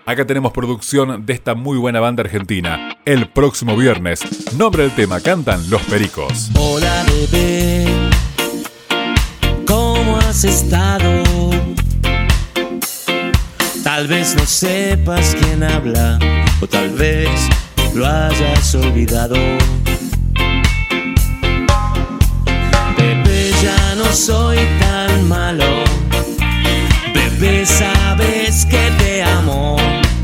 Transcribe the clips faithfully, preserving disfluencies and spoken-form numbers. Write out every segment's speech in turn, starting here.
Acá tenemos producción de esta muy buena banda argentina. El próximo viernes, nombre del tema, cantan Los Pericos. Hola bebé, ¿cómo has estado? Tal vez no sepas quién habla, o tal vez lo hayas olvidado. Bebé, ya no soy tan malo. Bebé, sabes que te amo.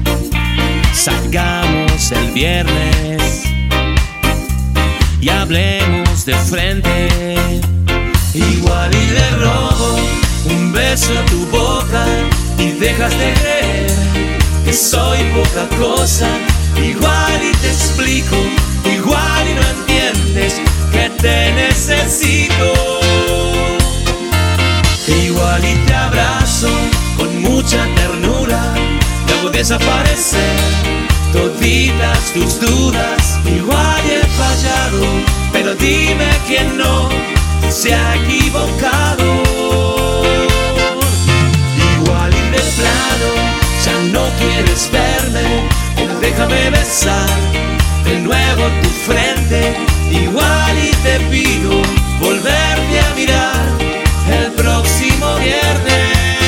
Salgamos el viernes y hablemos de frente. Igual y le robo un beso a tu boca y dejas de creer que soy poca cosa. Igual y te explico, igual y no entiendes que te necesito. Igual y te abrazo con mucha ternura, te hago desaparecer toditas tus dudas. Igual y he fallado, pero dime quién no se ha equivocado. Igual y de plano ya no quieres verme, pero déjame besar de nuevo tu frente. Igual y te pido volverte a mirar el próximo viernes.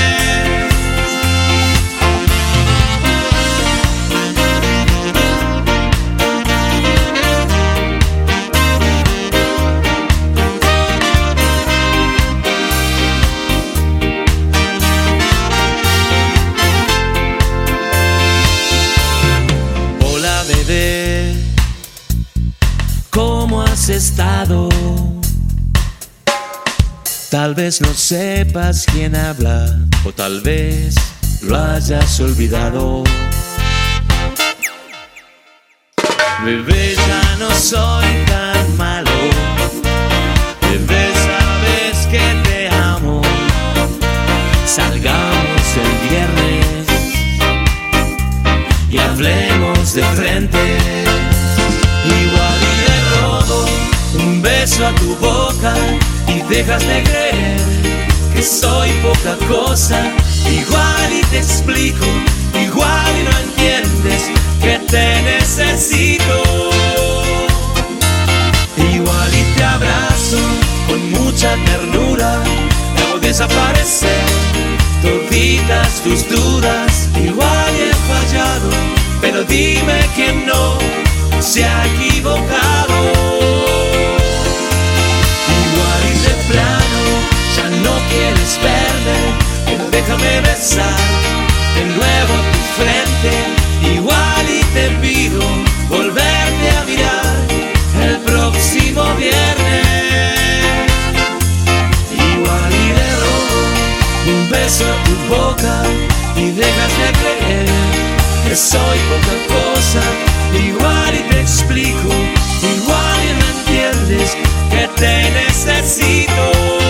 ¿Cómo has estado? Tal vez no sepas quién habla, o tal vez lo hayas olvidado. Bebé, ya no soy tan malo. Bebé, sabes que te amo. Salgamos el viernes y hablemos de frente. Igual y le robo un beso a tu boca y dejas de creer que soy poca cosa. Igual y te explico, igual y no entiendes que te necesito. Igual y te abrazo con mucha ternura, te hago desaparecer toditas tus dudas. Igual y he fallado, pero dime quién no se ha equivocado. Igual y de plano ya no quieres verme, pero déjame besar de nuevo tu frente. Igual y te pido volverte a mirar el próximo viernes. Igual y le robo un beso a tu boca y dejas de creer que soy poca cosa. Igual y te explico, igual y no entiendes que te necesito.